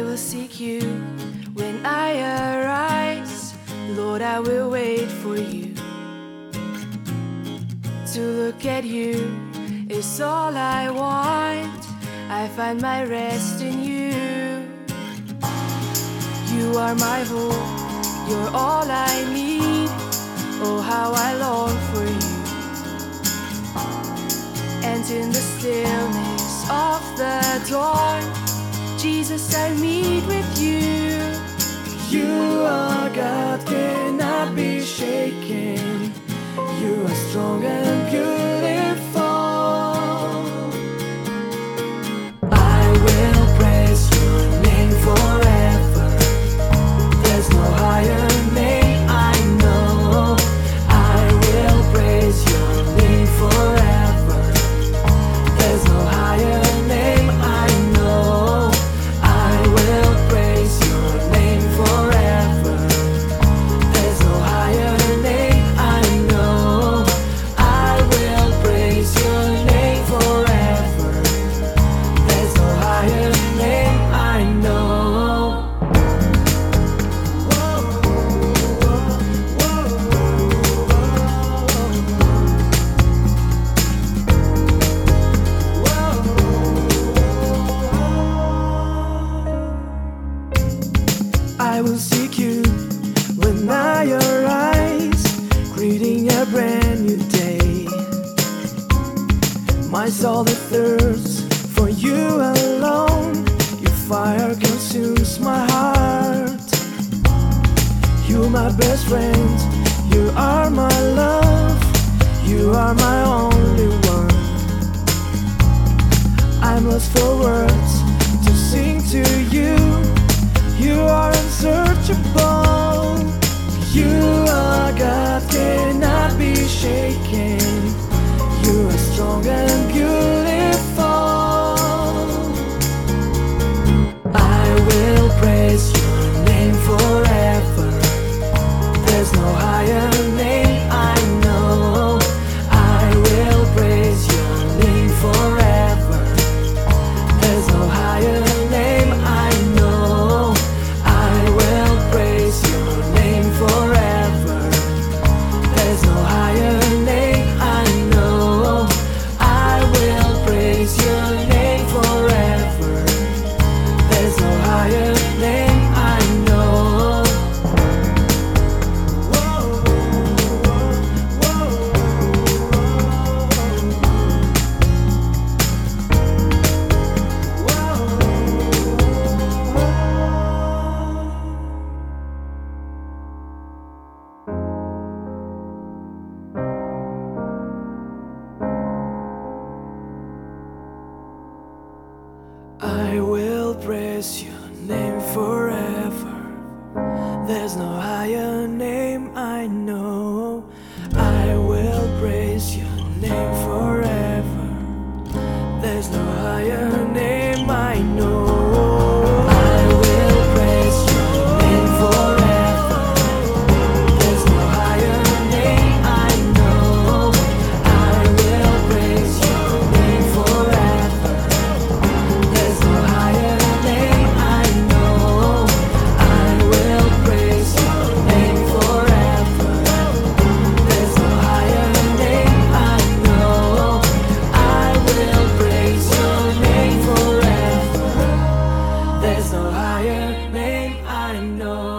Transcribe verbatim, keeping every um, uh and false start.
I will seek you when I arise. Lord, I will wait for you. To look at you is all I want. I find my rest in you. You are my hope, you're all I need. Oh, how I long for you. And in the stillness of the dawn, Jesus, I meet with you. You are God, cannot be shaken. You are strong and beautiful. I will praise your name forever. There's no higher name I know. I will praise your name forever. There's no higher name I know. I will praise your name forever. There's no higher name I know. I will praise your name forever. There's no higher name I know. I will seek you when I arise, greeting a brand new day. My soul that thirsts for you alone, your fire consumes my heart. You my best friend, you are my love, you are my only one. I'm lost for words to sing to you. You are unsearchable. You are God, cannot be shaken. You are strong and beautiful. I will praise your name forever. There's no higher name I know. I will praise your name forever. There's no higher name I know. I will praise your name forever. There's no higher name I know. I will praise your name forever. There's no higher name I know. Whoa, whoa, I will praise your name forever. There's no higher name I know. I will praise your name forever. There's no higher name I know. I will praise your name forever. There's no higher name I know. I will praise your name forever. There's no higher name I know. I will praise your name forever. There's no higher name I know. I will praise your name forever. There's no higher name I know.